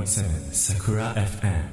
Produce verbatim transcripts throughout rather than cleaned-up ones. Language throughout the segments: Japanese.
ーセブン Sakura エフエム。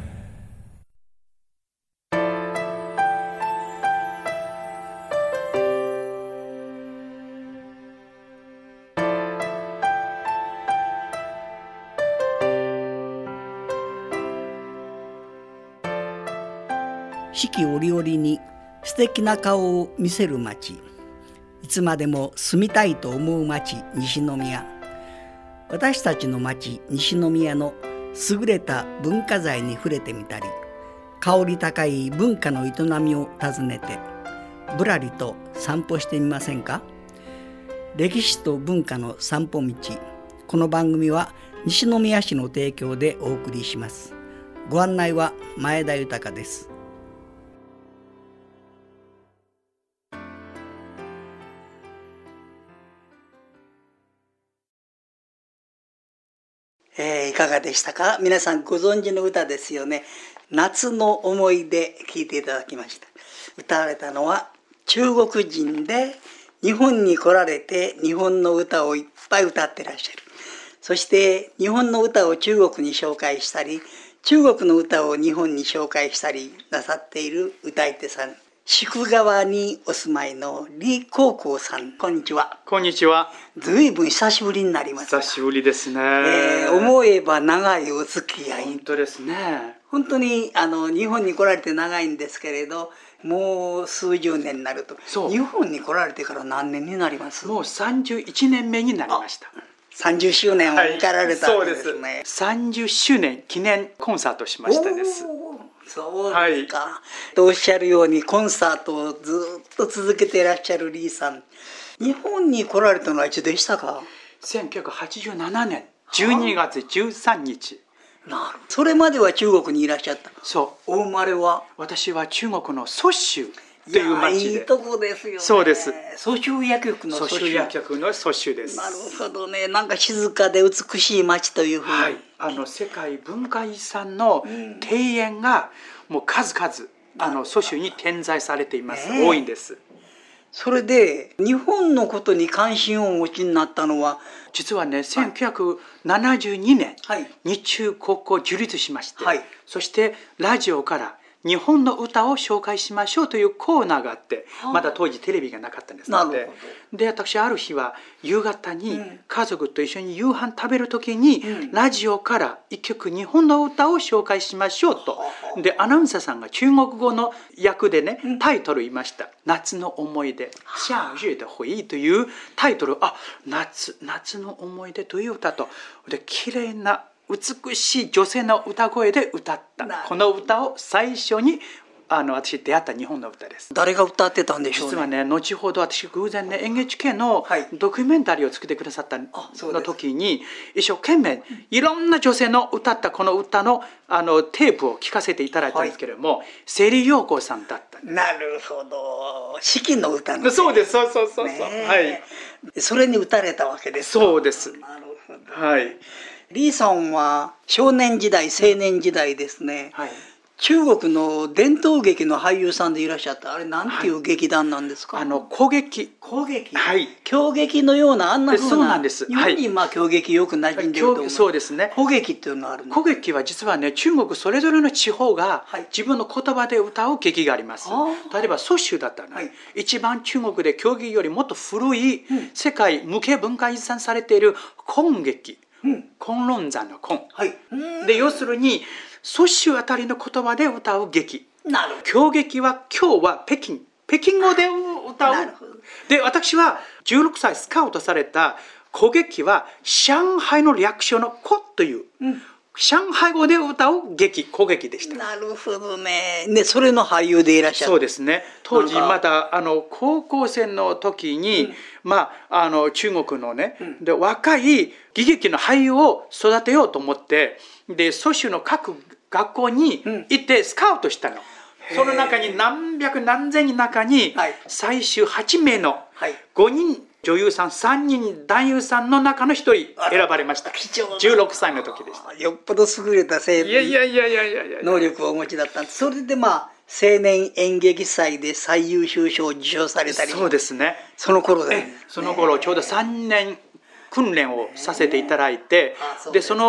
四季折々に素敵な顔を見せる町、いつまでも住みたいと思う町西宮。私たちの町西宮の優れた文化財に触れてみたり、香り高い文化の営みを訪ねてぶらりと散歩してみませんか。歴史と文化の散歩道。この番組は西宮市の提供でお送りします。ご案内は前田豊です。えー、いかがでしたか。皆さんご存知の歌ですよね。夏の思い出、聴いていただきました。歌われたのは中国人で日本に来られて日本の歌をいっぱい歌ってらっしゃる。そして日本の歌を中国に紹介したり、中国の歌を日本に紹介したりなさっている歌い手さん、宿川にお住まいの李光光さん、こんにちは。 こんにちは。 ずいぶん久しぶりになります。 久しぶりですね。 えー、思えば長いお付き合い。 本当ですね。 本当にあの日本に来られて長いんですけれど、もう数十年になると。そう。日本に来られてから何年になります？ もうさんじゅういちねんめになりました。 さんじゅっしゅうねんを迎えられたんですね。はい、そうです。 さんじゅっしゅうねん記念コンサートしましたです。 そうですか、はい、とおっしゃるようにコンサートをずっと続けていらっしゃる李さん、日本に来られたのはいつでしたか？ せんきゅうひゃくはちじゅうななねんじゅうにがつじゅうさんにち。 なるほど。それまでは中国にいらっしゃった。 そう。 お生まれは？ 私は中国の蘇州という町で。 いいとこですよね。 そうです。 蘇州薬局の蘇州。 蘇州薬局の蘇州です。 なるほどね。なんか静かで美しい町というふうに、 はい、あの世界文化遺産の庭園がもう数々、うん、あの蘇州に点在されています。ね、多いんです。 それで日本のことに関心をお持ちになったのは、 実はね、せんきゅうひゃくななじゅうにねん、はい、日中国交樹立しまして、はい、そしてラジオから日本の歌を紹介しましょうというコーナーがあって、まだ当時テレビがなかったんですので、で私ある日は夕方に家族と一緒に夕飯食べる時に、うん、ラジオから一曲日本の歌を紹介しましょうと、でアナウンサーさんが中国語の訳でね、タイトル言いました。夏の思い出、夏日的回憶というタイトル。あ、夏夏の思い出という歌と、で綺麗な美しい女性の歌声で歌ったこの歌を最初にあの私出会った日本の歌です。 誰が歌ってたんでしょうね。 実はね、後ほど私偶然ね エヌエイチケー のドキュメンタリーを作ってくださったの時に、一生懸命いろんな女性の歌ったこの歌のあのテープを聞かせていただいたんですけれども、はい、芹陽子さんだった。 なるほど。四季の歌の、 ね、そうです。そうそうそうそう、はい、 それに打たれたわけですか。 そうです。 なるほど。 はい。 李さんは少年時代青年時代ですね、はい、中国の伝統劇の俳優さんでいらっしゃった。あれなんていう劇団なんですか？ はい、あの古劇。 古劇、 はい、 狂劇のようなあんな風な。 そうなんです。 日本にまあ狂劇よく馴染んでると思う。 そうですね。 古劇っていうのがあるんです。 古劇は実はね、中国それぞれの地方が自分の言葉で歌う劇があります。はい、例えば蘇州だったら、ね、はい、一番中国で狂劇よりもっと古い、うん、世界無形文化遺産されている昆劇。うん、昆論山の昆、はい、で要するに蘇州あたりの言葉で歌う劇。 なるほど。 狂劇は今日は北京北京語で歌う。なるほど。で私はじゅうろくさいスカウトされた古劇は上海の略称の古という、うん、上海語で歌う劇、古劇でした。 なるほどね。でそれの俳優でいらっしゃる。 そうですね。当時まだあの高校生の時に、うん、まああの中国のね、うん、で若い喜劇の俳優を育てようと思って、で蘇州の各学校に行ってスカウトしたの。うん、その中に何百何千人の中に最終はちめいのごにん女優さんさんにん男優さんの中のひとり選ばれました。じゅうろくさいの時でした。 よっぽど優れた生能力をお持ちだったんです。それでまあ青年演劇祭で最優秀賞を受賞されたり。 そうですね。 その頃で、 その頃ちょうどさんねん訓練をさせていただいて、でその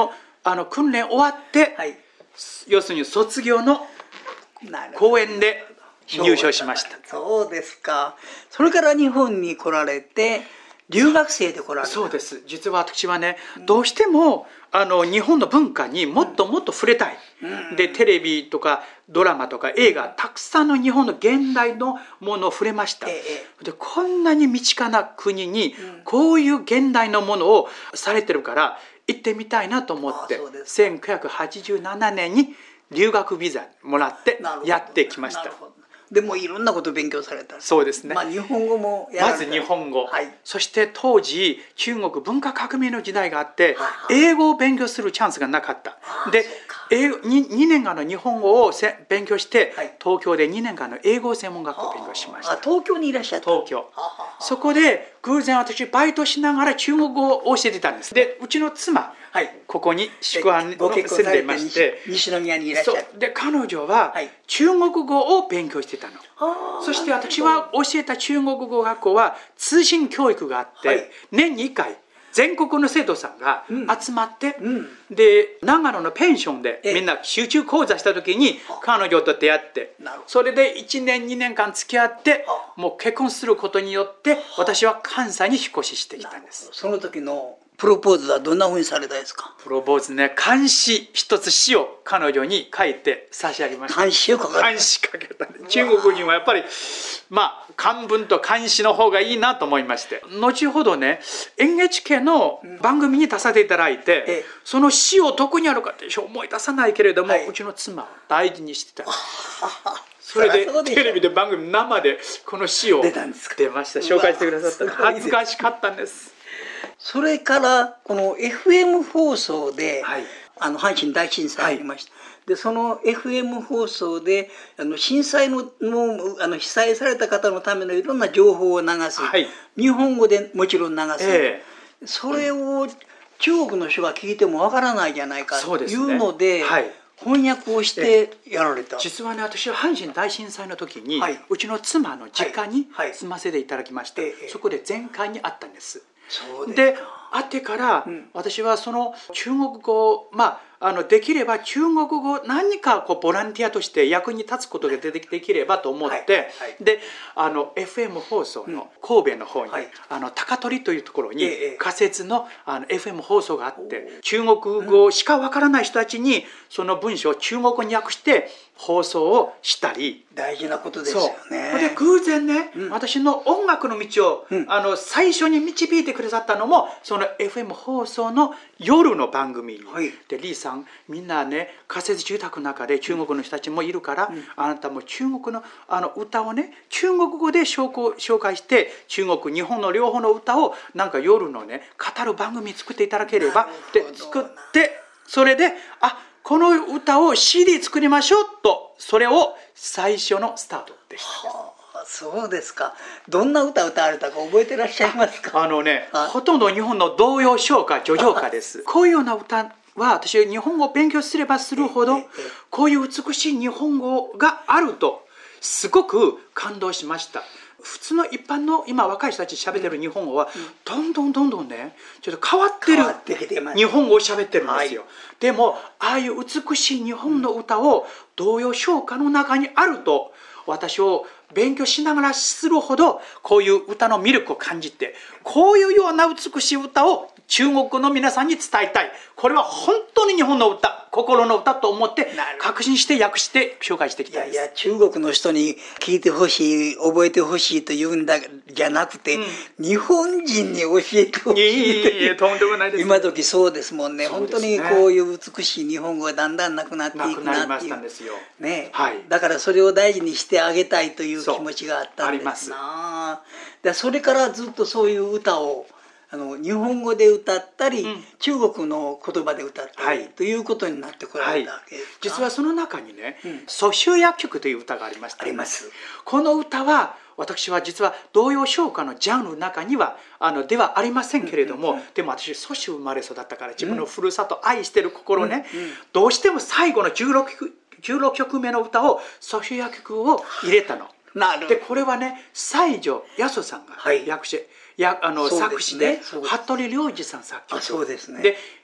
あの訓練終わって、はい、要するに卒業の公演で入賞しました。 そうですか。それから日本に来られて留学生で来られた。 そうです。実は私はね、どうしてもあの日本の文化にもっともっと触れたい、うん、でテレビとかドラマとか映画、たくさんの日本の現代のものを触れました、ええ、でこんなに身近な国にこういう現代のものをされてるから行ってみたいなと思って、せんきゅうひゃくはちじゅうななねんに留学ビザもらってやってきました。 でもいろんなことを勉強された。 そうですね。 まあ、日本語もやられた。 まず日本語、 はい、 そして当時中国文化革命の時代があって、はいはい、英語を勉強するチャンスがなかった。で英語 2, にねんかんの日本語をせ勉強して、はい、東京でにねんかんの英語専門学校を勉強しました。 あ、東京にいらっしゃった。 東京。そこで偶然私バイトしながら中国語を教えてたんです。でうちの妻、はい、ここに宿泊を住んでいまして、 西宮にいらっしゃる。 で彼女は中国語を勉強してたの、はい、そして私は教えた中国語学校は通信教育があって、はい、年にいっかい全国の生徒さんが集まって、うんうん、で長野のペンションでみんな集中講座した時に彼女と出会って、それでいちねんにねんかん付き合ってもう結婚することによって私は関西に引っ越ししてきたんです。 その時のプロポーズはどんな風にされたんですか？ プロポーズね、漢詩一つ詩を彼女に書いて差し上げました。 漢詩を書かれた。 漢詩書けた、ね、中国人はやっぱりまあ漢文と漢詩の方がいいなと思いまして、後ほどね エヌエイチケー の番組に出させていただいて、うん、その詩をどこにあるかって思い出さないけれども、はい、うちの妻は大事にしてた。それでテレビで番組生でこの詩を出ました。紹介してくださった。恥ずかしかったんです。 それからこの エフエム 放送で、はい、あの阪神大震災ありました、はい、でその エフエム 放送であの震災 の, のあの被災された方のためのいろんな情報を流す、はい、日本語でもちろん流す、えー、それを中国の人が聞いてもわからないじゃないかというので、ね、はい、翻訳をしてやられた。 実はね、私は阪神大震災の時に、はい、うちの妻の実家に住ませていただきまして、はいはい、そこで全館にあったんです。 そうで会ってから、うん、私はその中国語、まあ、あのできれば中国語何かこうボランティアとして役に立つことができればと思って、はいはい、であの エフエム 放送の神戸の方に、うん、あの高取というところに仮設 の, あの エフエム 放送があって、中国語しかわからない人たちにその文章を中国語に訳して放送をしたり。 大事なことですよね。 そうで偶然ね、うん、私の音楽の道を、うん、あの最初に導いてくださったのもその エフエム 放送の夜の番組に、はい、でリーさんみんなね仮設住宅の中で中国の人たちもいるから、うん、あなたも中国のあの歌をね中国語で紹介して中国日本の両方の歌をなんか夜のね語る番組作っていただければで作ってそれであこの歌を シーディー 作りましょうとそれを最初のスタートでした。 はあ、そうですか。どんな歌を歌われたか覚えてらっしゃいますか？ あのねほとんど日本の童謡唱歌叙情歌です。こういうような歌は私日本語を勉強すればするほどこういう美しい日本語があるとすごく感動しました。普通の一般の今若い人たち喋ってる日本語はどんどんどんどんねちょっと変わってる日本語を喋ってるんですよ、はい、でもああいう美しい日本の歌を童謡唱歌の中にあると私を勉強しながらするほどこういう歌の魅力を感じてこういうような美しい歌を中国の皆さんに伝えたい。これは本当に日本の歌心の歌と思って確信して訳して紹介してきたんです。 いやいや中国の人に聞いてほしい覚えてほしいというんだじゃなくて、うん、日本人に教えてほしいという。いやいやとんでもないです。今時そうですもんね。本当にこういう美しい日本語がだんだんなくなっていくなっていうね、はい、だからそれを大事にしてあげたいという気持ちがあったんですな。でそれからずっとそういう歌をあの日本語で歌ったり、うん、中国の言葉で歌ったり、はい、ということになってこられたわけですか。はい、 実はその中にね「蘇州薬曲」という歌がありました、 ね、あります。 この歌は私は実は童謡唱歌のジャンルの中にはあのではありませんけれども、うんうんうん、でも私蘇州生まれ育ったから自分のふるさと愛してる心ね、うんうん、どうしても最後のじゅうろくきょくめの歌を蘇州薬曲を入れたの。 なるでこれはね西条八十さんが訳して、はい、やあの、ね、作詞で服部良二さん作曲。 あそうですね。 で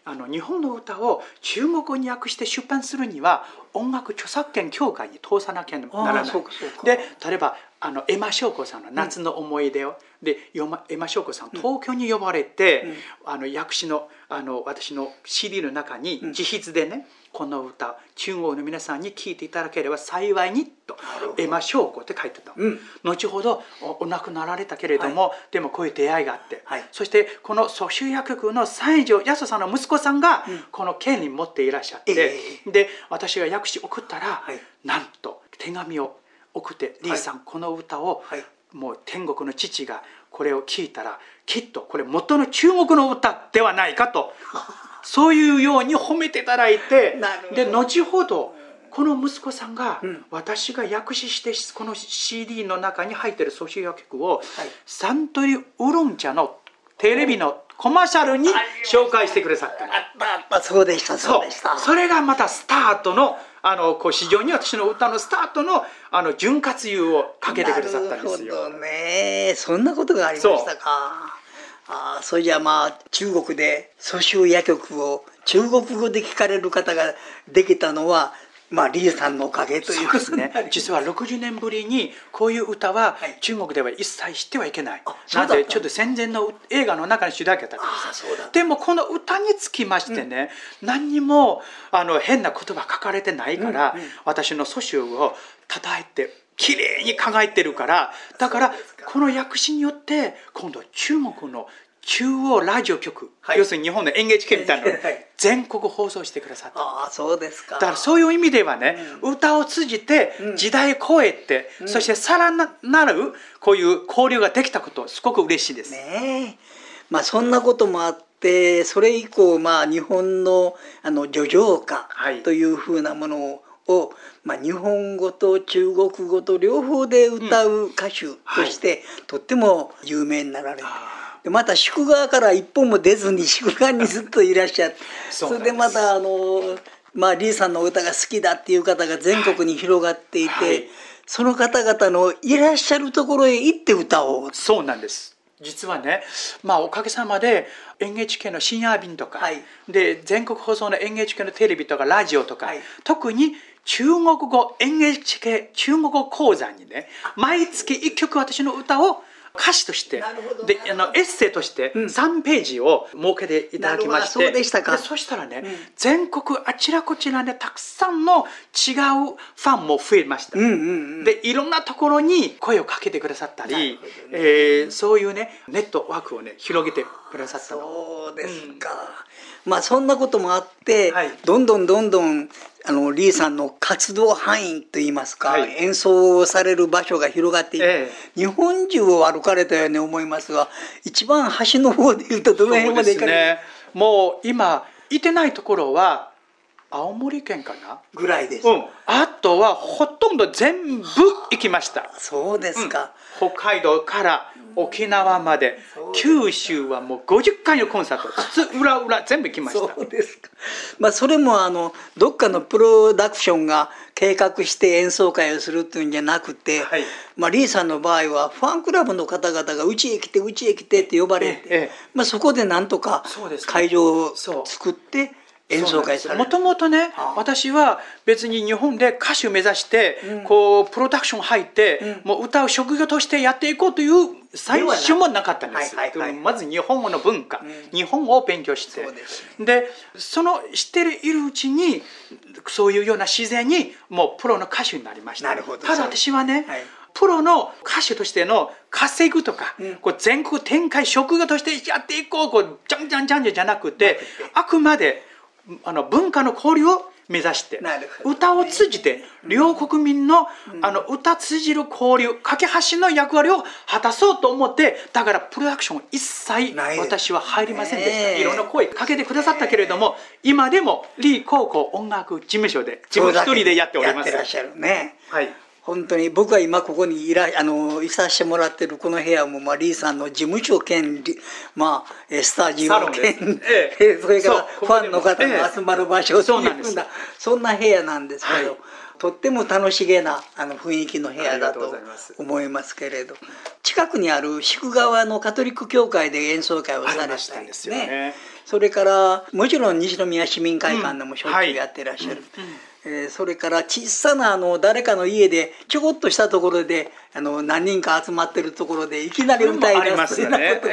あの日本の歌を中国語に訳して出版するには音楽著作権協会に通さなきゃならない。で例えばあのエマ翔子さんの「夏の思い出を」うん、でエマ翔子さん東京に呼ばれて、うん、あの訳詞のあの私の シーディー の中に自筆でね、うん、この歌中国の皆さんに聴いていただければ幸いにとエマ翔子って書いてた、うん、後ほど お, お亡くなられたけれども、はい、でもこういう出会いがあって、はい、そしてこの蘇州薬局の西条康さんの息子さんがこの権利持っていらっしゃって、うん、で私が訳詞送ったら、はい、なんと手紙を送って「リーさん、はい、この歌を、はい、もう天国の父がこれを聞いたらきっとこれ元の中国の歌ではないか」とそういうように褒めていただいて、で後ほどこの息子さんが、うん、私が訳詞してこの シーディー の中に入っている蘇州薬局を、はい、サントリーウーロン茶のテレビのコマーシャルに紹介してくださった。 あったあった、そうでしたそうでした。 それがまたスタートのあのこう市場に私の歌のスタートのあの潤滑油をかけてくださったんですよ。 なるほどね、そんなことがありましたか。あ、それじゃあまあ中国で蘇州薬局を中国語で聞かれる方ができたのはまあリーさんのおかげということですね。 実はろくじゅうねんぶりにこういう歌は中国では一切知ってはいけない、はい、なのでちょっと戦前の映画の中に主題歌だったんです。でもこの歌につきましてね、うん、何にもあの変な言葉書かれてないから、うんうん、私の蘇州を叩いてきれいに輝いてるから、だからこの訳詞によって今度中国の中央ラジオ局、はい、要するに日本のエヌエイチケーみたいなのを全国放送してくださった。 ああ、そうですか。 だからそういう意味ではね、うん、歌を通じて時代を超えて、うん、そしてさらなるこういう交流ができたことすごく嬉しいです。 ねえ、まあそんなこともあってそれ以降まあ日本のあの叙情歌というふうなものをを、まあ、日本語と中国語と両方で歌う歌手として、うんはい、とっても有名になられて、でまた宿川から一本も出ずに宿川にずっといらっしゃってそれでまたあの、まあ、リーさんの歌が好きだっていう方が全国に広がっていて、はいはい、その方々のいらっしゃるところへ行って歌を。 そうなんです。実はね、まあ、おかげさまで エヌエイチケー の深夜便とか、はい、で全国放送の エヌエイチケー のテレビとかラジオとか、はい、特に中国語 エヌエイチケー 中国語講座にね毎月いっきょく私の歌を歌詞としてであのエッセイとしてさんページを設けていただきまして、 うん、そうでしたか。 でそしたらね、うん、全国あちらこちらでたくさんの違うファンも増えました、うんうんうん、でいろんなところに声をかけてくださったり、ねえー、そういうねネットワークをね広げてくださったの。 そうですか、うん、まあそんなこともあって、はい、どんどんどんどんあのリーさんの活動範囲といいますか、はい、演奏される場所が広がっていて、ええ、日本中を歩かれたように思いますが、一番端の方でいうとどの辺まで行かれる？そうですね、もう今いてないところは青森県かなぐらいです、 うん、あとはほとんど全部行きました。 そうですか、 うん、北海道から沖縄まで、うん、九州はもうごじゅっかいのコンサートつ裏裏全部行きました。 そうですか、まあ、それもあのどっかのプロダクションが計画して演奏会をするっていうんじゃなくて、はい、まあ、リーさんの場合はファンクラブの方々がうちへ来てうちへ来てって呼ばれて、ええ、まあ、そこでなんとか会場を作って演奏会される。 もともとね、私は別に日本で歌手目指して、うん、こうプロダクション入って、うん、もう歌う職業としてやっていこうという最初もなかったんです。はいはいはい、まず日本語の文化、うん、日本語を勉強して、そでその知っているうちにそういうような自然にもうプロの歌手になりました。 なるほど。 ただ私はね、はい、プロの歌手としての稼ぐとか、うん、こう全国展開職業としてやっていこう、こうじゃんじゃんじゃんじゃなくて、あくまであの文化の交流を目指して、ね、歌を通じて両国民の、うん、あの歌通じる交流架け橋の役割を果たそうと思って、だからプロダクション一切私は入りませんでした。いろんな声かけてくださったけれども、今でもリー高校音楽事務所で自分一人でやっております。 やってらっしゃるね。 はい、 本当に僕は今ここにいらあのいさせてもらってるこの部屋も、まあ、リーさんの事務所兼、まあ、スタジオ兼、ええ、それからファンの方が集まる場所というふうな、そんな部屋なんですけど、はい、とっても楽しげなあの雰囲気の部屋だと思いますけれど、近くにある宿川のカトリック教会で演奏会をされたんですね。それからもちろん西宮市民会館でもしょっちゅうやってらっしゃる、うんはいうんえー、それから小さなあの誰かの家でちょこっとしたところであの何人か集まってるところでいきなり歌い出すというようなこともあって、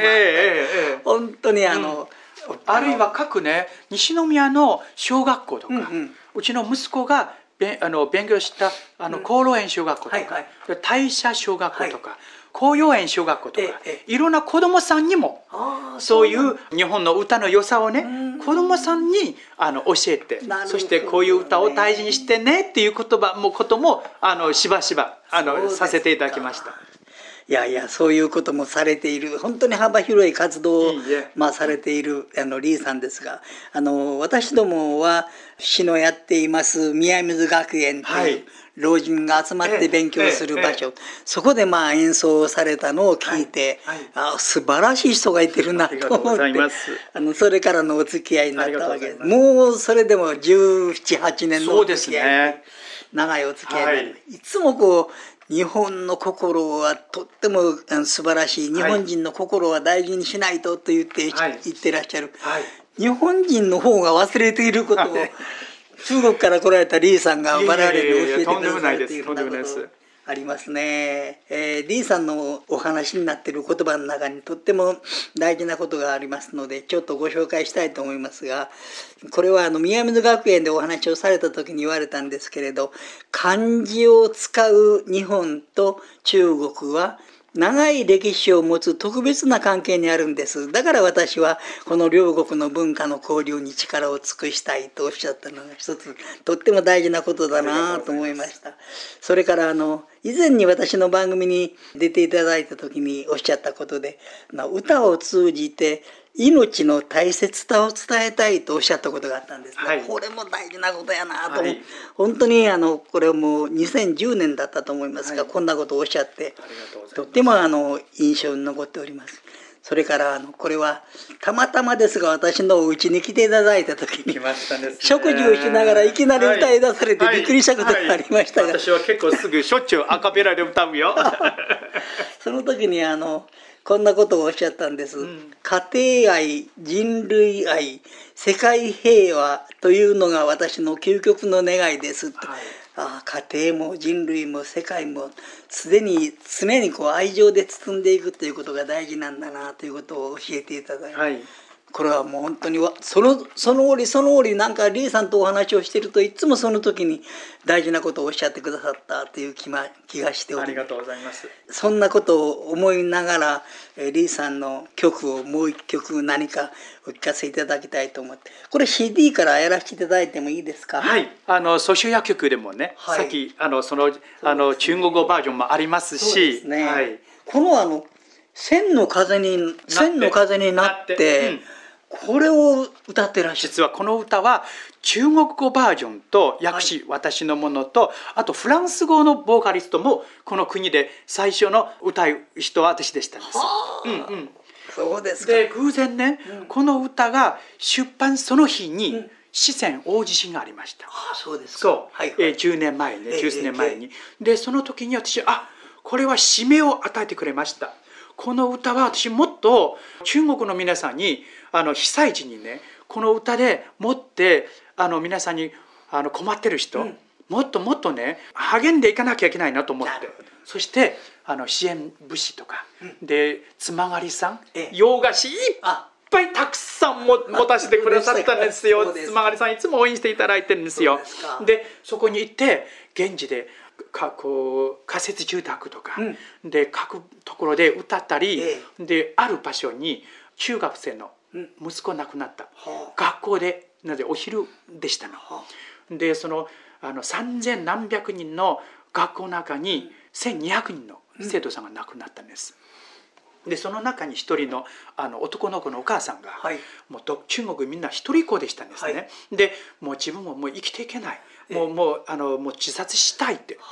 本当にあの、 うん、あるいは各ね西宮の小学校とか、うんうん、うちの息子がべあの勉強したあの厚労園小学校とか、うんはいはい、大社小学校とか、はい紅葉園小学校とか、ええ、いろんな子どもさんにもそういう日本の歌の良さをね子どもさんにあの教えて、ね、そしてこういう歌を大事にしてねっていう言葉もこともあのしばしばあのさせていただきました。 いやいやそういうこともされている本当に幅広い活動をまあされているあのリーさんですが、あの私どもは市のやっています宮水学園という、はい老人が集まって勉強する場所、えええ、そこでまあ演奏されたのを聞いて、はいはい、あ素晴らしい人がいてるなと思ってあのそれからのお付き合いになったわけです。もうそれでもじゅうなな、はちねんのお付き合い、ね、長いお付き合いで、はい、いつもこう日本の心はとっても素晴らしい、日本人の心は大事にしないとと言って、はい、言ってらっしゃる、はい、日本人の方が忘れていることを、はい中国から来られたリーさんが我々に教えてくださるというようなことありますね。えー、リーさんのお話になっている言葉の中にとっても大事なことがありますのでちょっとご紹介したいと思いますが、これはあの宮水学園でお話をされた時に言われたんですけれど、漢字を使う日本と中国は長い歴史を持つ特別な関係にあるんです。だから私はこの両国の文化の交流に力を尽くしたいとおっしゃったのが一つとっても大事なことだなと思いました。それからあの以前に私の番組に出ていただいた時におっしゃったことで、歌を通じて命の大切さを伝えたいとおっしゃったことがあったんですが、はい、これも大事なことやなと思う、はい、本当にあのこれもうにせんじゅうねんだったと思いますが、はい、こんなことをおっしゃってとってもあの印象に残っております。それからあのこれはたまたまですが私のお家に来ていただいた時に、ね、食事をしながらいきなり歌い出されてびっくりしたことがありましたが、はいはい、 私は結構すぐしょっちゅうアカペラで歌うよその時にあのこんなことをおっしゃったんです、うん、家庭愛、人類愛、世界平和というのが私の究極の願いです、はい、ああ家庭も人類も世界もすでに常にこう愛情で包んでいくということが大事なんだなということを教えていただいて、はい、これはもう本当にそのその折その折なんかリーさんとお話をしているといつもその時に大事なことをおっしゃってくださったという気, 気がしております。 ありがとうございます。 そんなことを思いながらリーさんの曲をもう一曲何かお聞かせいただきたいと思って、これ シーディー からやらせていただいてもいいですか。 はい、あの蘇州薬局でもね、はい、さっきあのそのあの中国語バージョンもありますし、そうですね、はい、 このあの千の風に千の風になって、なってうんこれを歌ってらっしゃる。 実はこの歌は中国語バージョンと訳詞、はい、私のものとあとフランス語のボーカリストもこの国で最初の歌う人は私でしたんです。うんうん、 そうですか。 で偶然ね、うん、この歌が出版その日に、うん四川大地震がありました。 ああそうですか。 そう、はいはいえー、じゅうねんまえね、十数年前に、えー、でその時に私あこれは使命を与えてくれました。この歌は私もっと中国の皆さんにあの被災地にねこの歌でもってあの皆さんにあの困ってる人、うん、もっともっとね励んでいかなきゃいけないなと思って、そしてあの支援物資とか、うん、でつまがりさん、ええ、洋菓子いっぱいたくさんも持たせてくださったんですよ。つまがりさんいつも応援していただいてるんですよ。そ で, でそこに行って現地でかこう仮設住宅とか、うん、で各ところで歌ったり、ええ、である場所に中学生の息子亡くなった、うん、学校でなぜお昼でしたの、はあ、でそのあの三千何百人の学校の中にせんにひゃくにんの生徒さんが亡くなったんです、うん、でその中に一人 の, あの男の子のお母さんが、はい、もう中国みんな一人っ子でしたんですね、はい、でもう自分ももう生きていけないもうもうあのもう自殺したいって、はあ、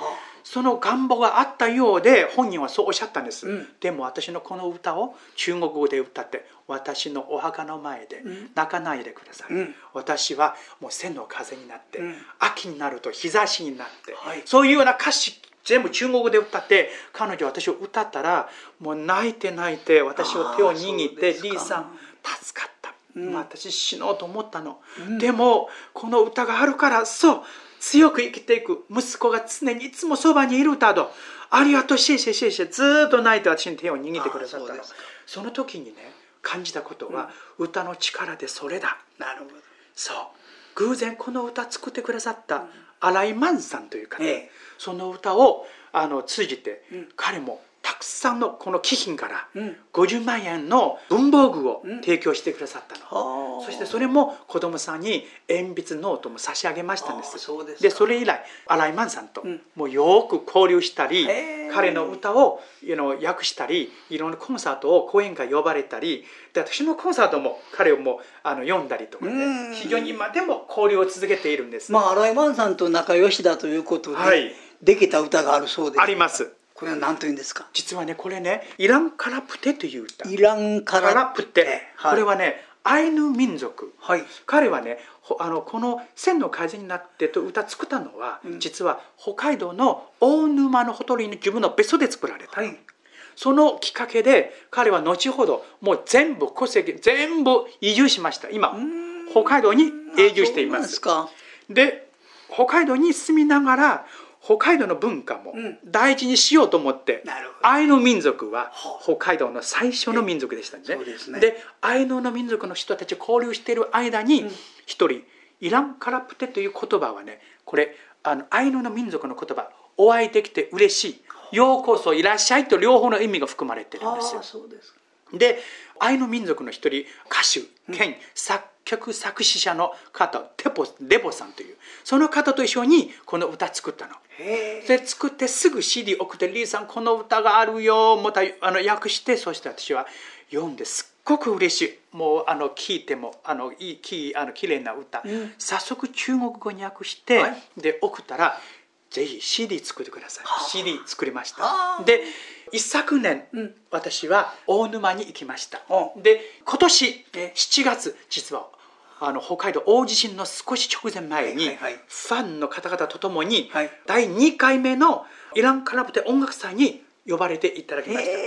その願望があったようで本人はそうおっしゃったんです、うん、でも私のこの歌を中国語で歌って私のお墓の前で泣かないでください、うん、私はもう千の風になって、うん、秋になると日差しになって、はい、そういうような歌詞全部中国語で歌って彼女は私を歌ったらもう泣いて泣いて私を手を握ってリーさん助かった、うん、私死のうと思ったの、うん、でもこの歌があるからそう強く生きていく息子が常にいつもそばにいる歌だありがとうシェイシェイシェイシェイずーっと泣いて私に手を握ってくださったの そ, その時にね感じたことは、うん、歌の力でそれだなるほどそう偶然この歌作ってくださった新井万さんという方、ええ、その歌をあの通じて、うん、彼もたくさんのこの基金からごじゅうまんえんの文房具を提供してくださったの、うん、そしてそれも子供さんに鉛筆ノートも差し上げましたんです。そうですか。でそれ以来新井万さんともうよく交流したり、うん、彼の歌を訳したりいろんなコンサートを講演会呼ばれたりで私のコンサートも彼をもあの読んだりとかね非常に今でも交流を続けているんです。 まあ、新井万さんと仲良しだということで、はい、できた歌があるそうです。 あります。 これは何というんですか。 実はねこれねイランカラプテという歌。 イランカラプテ、 はい、これはねアイヌ民族、はい、彼はねあのこの千の風になってと歌作ったのは、うん、実は北海道の大沼のほとりに自分の別荘で作られた、はい、そのきっかけで彼は後ほどもう全部戸籍全部移住しました。今北海道に永住しています。で北海道に住みながら北海道の文化も大事にしようと思って、うん、アイヌ民族は北海道の最初の民族でしたね。そうですね。でアイヌの民族の人たち交流している間に一人、うん、イランカラプテという言葉はねこれあのアイヌの民族の言葉お会いできて嬉しいようこそいらっしゃいと両方の意味が含まれてるんですよ。そうですか。でアイヌ民族の一人歌手兼作曲作詞者の方テポレボさんというその方と一緒にこの歌作ったの。で作ってすぐ シーディー 送ってリーさんこの歌があるよまたあの訳してそして私は読んですっごく嬉しいもうあの聞いてもあのいいきあの綺麗な歌、うん、早速中国語に訳して、はい、で送ったらぜひ シーディー 作ってください。シーディー 作りました。で一昨年、うん、私は大沼に行きました。で今年しちがつ実はあの北海道大地震の少し直前前に、はいはいはい、ファンの方々とともに、はい、だいにかいめのイランカラプテ音楽祭に呼ばれていただきました。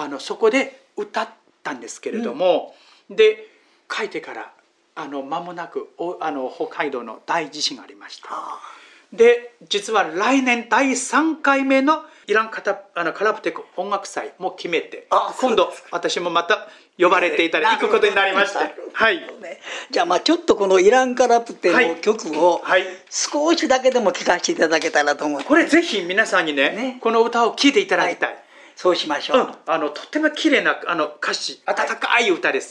あのそこで歌ったんですけれども、うん、で書いてからあの間もなくおあの北海道の大地震がありました。で実は来年だいさんかいめのイランカタあのカラプテ音楽祭も決めて今度私もまた呼ばれていただ行くことになりました、はい、 じゃあまあちょっとこのイランカラプテの曲を少しだけでも聴かせていただけたらと思って、 これぜひ皆さんに ね, ねこの歌を聴いていただきたい、はい、 そうしましょう、うん、 あのとっても綺麗なあの歌詞温かい歌です、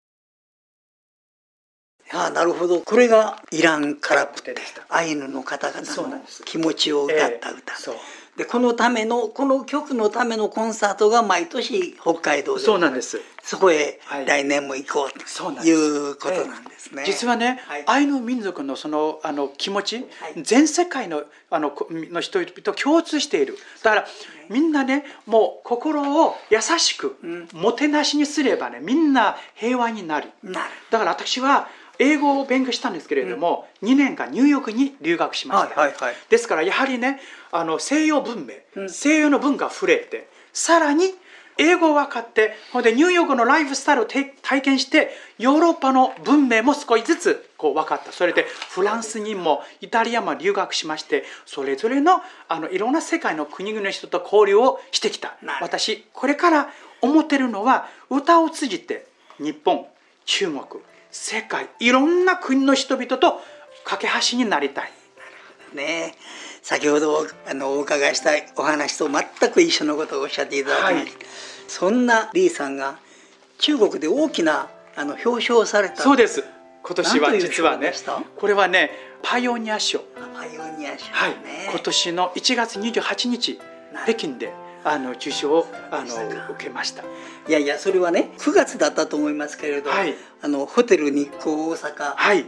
はい、あなるほど。これがイランカラプテでした。アイヌの方々の気持ちを歌った歌、えー、そうでこのためのこの曲のためのコンサートが毎年北海道でそうなんです。 そこへ来年も行こうということなんですね。 実はね、はい、アイヌ民族のそのあの気持ち、はい、全世界のあのの人々と共通している。だからみんなねもう心を優しく、うん、もてなしにすればねみんな平和になる。なる。だから私は英語を勉強したんですけれども、うん、にねんかんニューヨークに留学しました、はいはいはい、ですからやはりねあの西洋文明、うん、西洋の文化が触れてさらに英語を分かってほんでニューヨークのライフスタイルを体験してヨーロッパの文明も少しずつこう分かった。それでフランスにもイタリアも留学しましてそれぞれ の, あのいろんな世界の国々の人と交流をしてきた。私これから思ってるのは歌を通じて日本中国世界いろんな国の人々と架け橋になりたい。 ね、先ほどあのお伺いしたお話と全く一緒のことをおっしゃっていただきました、はい、そんなリーさんが中国で大きなあの表彰をされた。 そうです。今年は実はねこれはねパイオニア賞、 パイオニア賞、ね、 はい、今年のいちがつにじゅうはちにち北京であの受賞をあの受けました。 いやいやそれはねくがつだったと思いますけれど、はい、あのホテル日光大阪で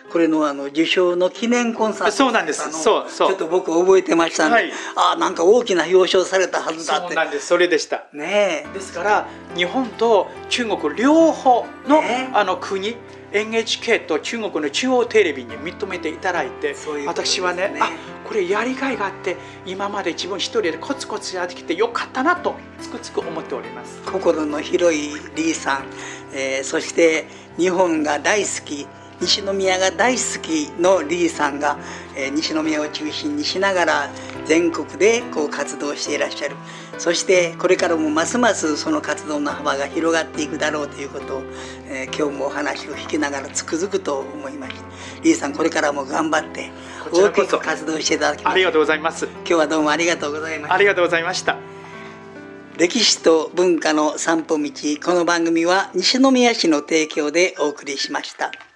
これのあの受賞の記念コンサート、 そうなんです。そうそう。 ちょっと僕覚えてましたんで、はい、あなんか大きな表彰されたはずだって。 そうなんです。それでした。 ねえ。 ですから日本と中国両方の、ね、あの国、エヌエイチケー と中国の中央テレビに認めていただいて、 そういう私はね、あこれやりがいがあって、今まで自分一人でコツコツやってきてよかったなとつくづく思っております。 心の広いリーさん、えー、そして日本が大好き、西宮が大好きのリーさんが、えー、西宮を中心にしながら全国でこう活動していらっしゃる。そしてこれからもますますその活動の幅が広がっていくだろうということを、えー、今日もお話を聞きながらつくづくと思いました。リーさん、これからも頑張って大きく活動していただきます。 ありがとうございます。 今日はどうもありがとうございました。 ありがとうございました。 歴史と文化の散歩道、この番組は西宮市の提供でお送りしました。